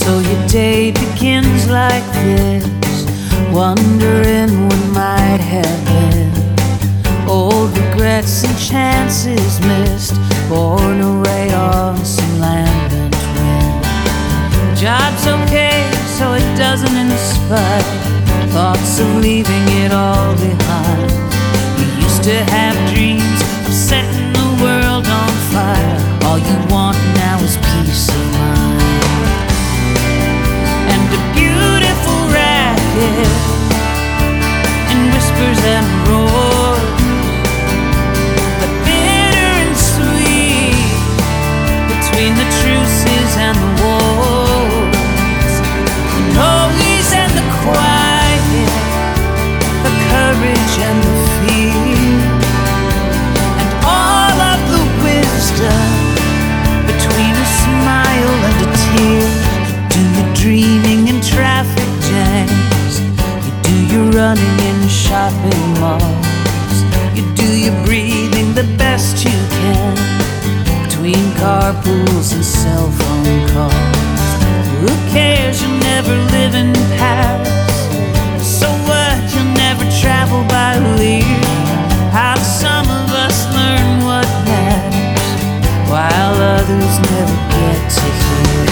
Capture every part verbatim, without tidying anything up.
So your day begins like this, wondering what might have been. Old regrets and chances missed, born away on some lambent wind. Job's okay, so it doesn't inspire thoughts of leaving it all behind. You used to have dreams of setting the world on fire. All you want now is peace of mind and a beautiful racket in whispers and roars, but bitter and sweet between the truces and the wars, the noise and the quiet, the courage and the fear, and all of the wisdom between a smile and a tear. You do your dreaming in traffic jams, you do your running in shopping malls, you do your breathing the best you can between carpools and cell phone calls. Who cares? You'll never live in Paris, so what? You'll never travel by Lear. How do some of us learn what matters while others never get to hear?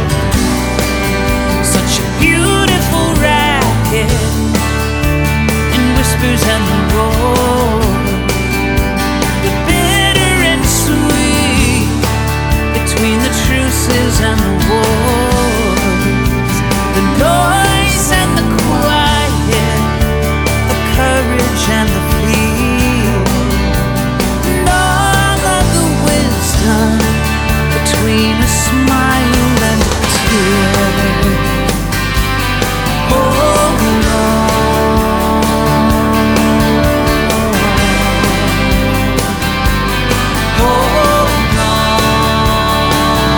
Such a beautiful racket in whispers and the roar, the bitter and sweet between the truces and the wars, the noise and the quiet, the courage and the fear, and all of the wisdom between a smile and a tear. Hold on. Hold on.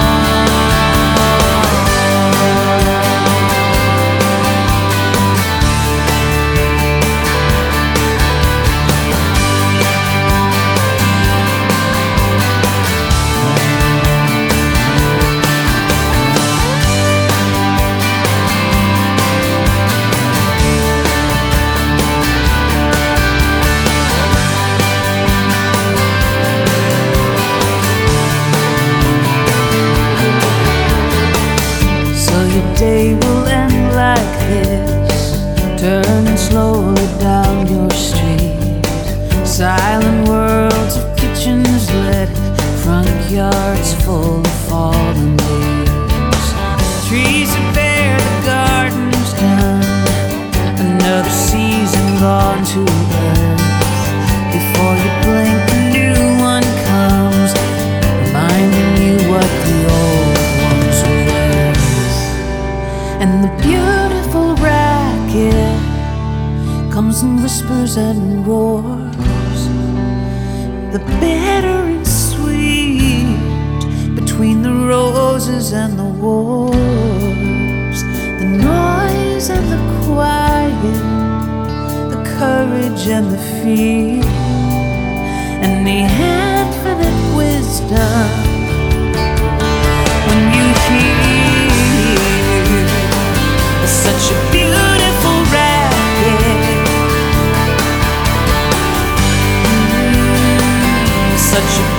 Your day will end like this, turning slowly down your street. Silent worlds of kitchens lit, front yards full of fallen leaves. Trees are bare, the garden's done, another season gone to earth. Before you blink, a new one comes, reminding you what the old ones were. And the beautiful racket comes in whispers and roars, the bitter and sweet between the roses and the wars, the noise and the quiet, the courage and the fear, and the infinite wisdom when you hear such a beautiful racket, mm, such a